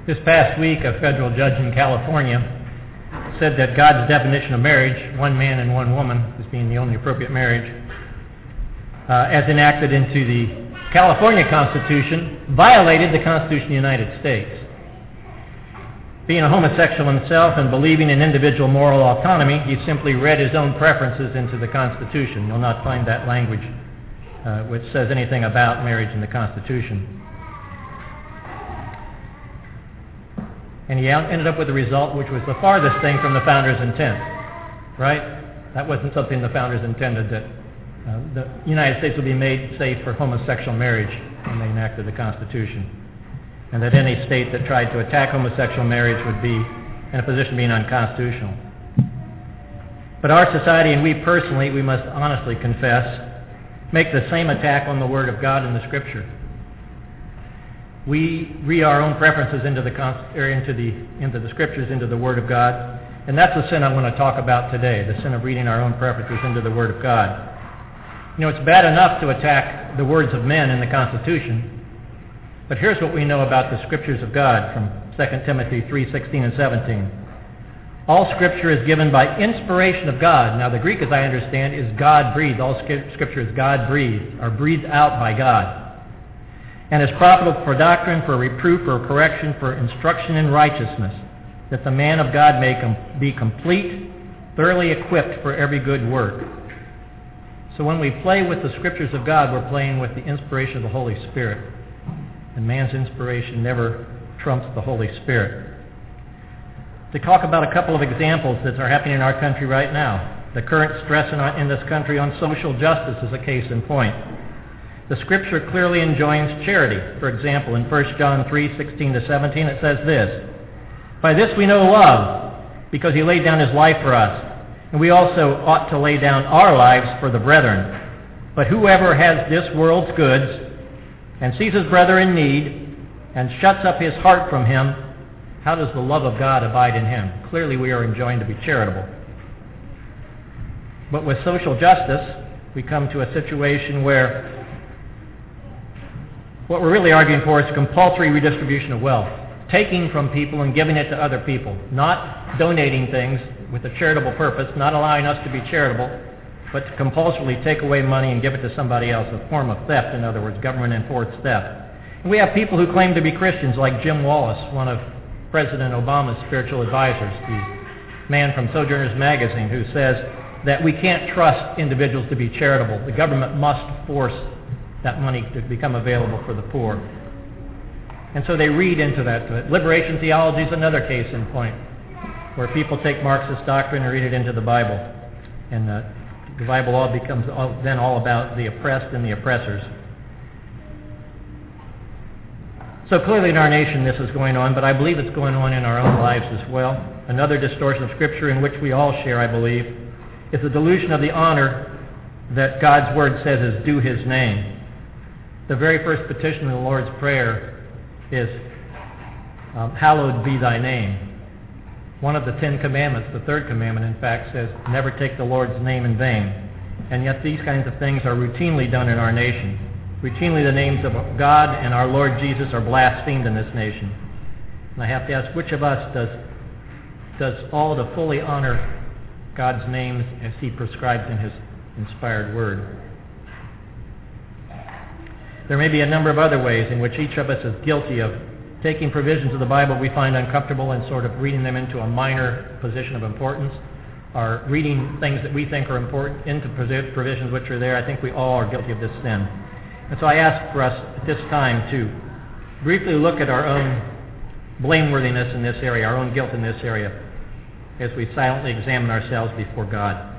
This past week, a federal judge in California said that God's definition of marriage, one man and one woman, as being the only appropriate marriage, as enacted into the California Constitution, violated the Constitution of the United States. Being a homosexual himself and believing in individual moral autonomy, he simply read his own preferences into the Constitution. You'll not find that language which says anything about marriage in the Constitution. And he ended up with a result which was the farthest thing from the founders' intent, right? That wasn't something the founders intended, that the United States would be made safe for homosexual marriage when they enacted the Constitution, and that any state that tried to attack homosexual marriage would be in a position of being unconstitutional. But our society, and we personally, we must honestly confess, make the same attack on the Word of God in the Scripture. We read our own preferences into the Scriptures, into the Word of God, and that's the sin I want to talk about today, the sin of reading our own preferences into the Word of God. You know, it's bad enough to attack the words of men in the Constitution, but here's what we know about the Scriptures of God from 2 Timothy 3:16 and 17. All Scripture is given by inspiration of God. Now, the Greek, as I understand, is God-breathed. All Scripture is God-breathed, or breathed out by God, and is profitable for doctrine, for reproof, for correction, for instruction in righteousness, that the man of God may be complete, thoroughly equipped for every good work. So when we play with the Scriptures of God, we're playing with the inspiration of the Holy Spirit. And man's inspiration never trumps the Holy Spirit. To talk about a couple of examples that are happening in our country right now. The current stress in this country on social justice is a case in point. The Scripture clearly enjoins charity. For example, in 1 John 3:16 to 17, it says this: "By this we know love, because he laid down his life for us, and we also ought to lay down our lives for the brethren. But whoever has this world's goods and sees his brother in need and shuts up his heart from him, how does the love of God abide in him?" Clearly we are enjoined to be charitable. But with social justice, we come to a situation where what we're really arguing for is compulsory redistribution of wealth, taking from people and giving it to other people, not donating things with a charitable purpose, not allowing us to be charitable, but to compulsorily take away money and give it to somebody else, a form of theft, in other words, government-enforced theft. And we have people who claim to be Christians, like Jim Wallace, one of President Obama's spiritual advisors, the man from Sojourners Magazine, who says that we can't trust individuals to be charitable. The government must force that money to become available for the poor. And so they read into that. Liberation theology is another case in point, where people take Marxist doctrine and read it into the Bible. And the Bible all becomes then all about the oppressed and the oppressors. So clearly in our nation this is going on, but I believe it's going on in our own lives as well. Another distortion of Scripture in which we all share, I believe, is the delusion of the honor that God's Word says is due His name. The very first petition in the Lord's Prayer is, "Hallowed be thy name." One of the 10 commandments, the third commandment, in fact, says, "Never take the Lord's name in vain." And yet these kinds of things are routinely done in our nation. Routinely the names of God and our Lord Jesus are blasphemed in this nation. And I have to ask, which of us does all to fully honor God's names as He prescribes in His inspired Word? There may be a number of other ways in which each of us is guilty of taking provisions of the Bible we find uncomfortable and sort of reading them into a minor position of importance, or reading things that we think are important into provisions which are there. I think we all are guilty of this sin. And so I ask for us at this time to briefly look at our own blameworthiness in this area, our own guilt in this area, as we silently examine ourselves before God.